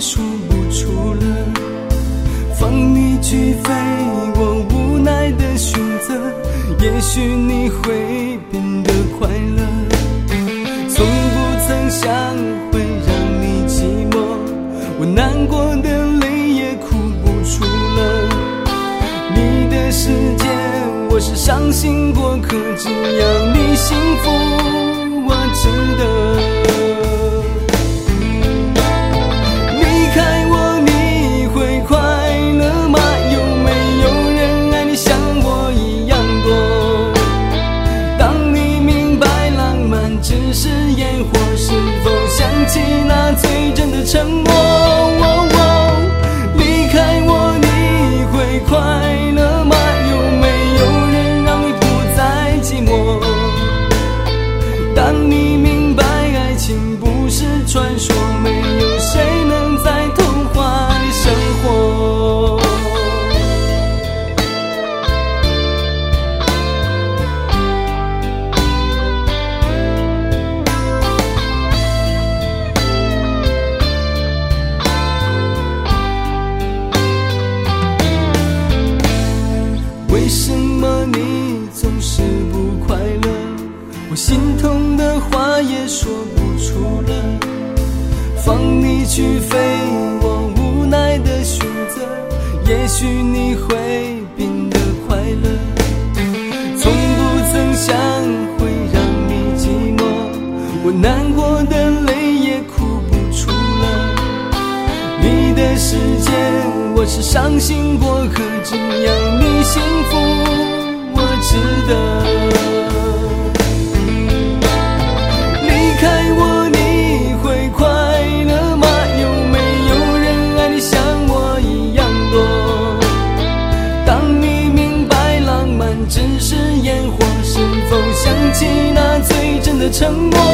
说不出了，放你去飞，我无奈的选择，也许你会变得快乐，从不曾想会让你寂寞，我难过的泪也哭不出了，你的世界我是伤心过客，只要你幸福我值得。离开我你会快乐吗？有没有人爱你像我一样多？当你明白浪漫只是烟火，是否想起那最真的承诺？离开我你会快乐吗？有没有人让你不再寂寞？当你明白爱情不是传说，没有谁能在童话里生活。为什么你总是不快乐？我心痛的话也说不出了，放你去飞，我无奈的选择，也许你会变得快乐，从不曾想会让你寂寞，我难过的泪也哭不出了，你的世界我是伤心过客，只要你幸福我值得。离开我你会快乐吗？有没有人爱你像我一样多？当你明白浪漫只是烟火，是否想起那最真的承诺？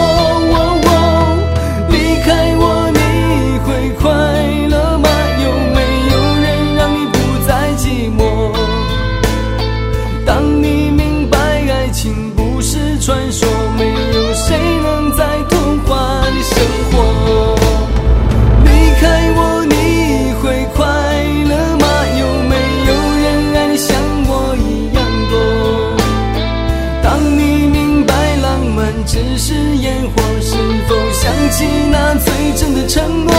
离开我你会快乐吗？有没有人让你不再寂寞？当你明白爱情不是传说，没有谁能在童话里生活。离开我你会快乐吗？有没有人爱你像我一样多？当你明白浪漫只是烟火，是否想起那最真的承诺？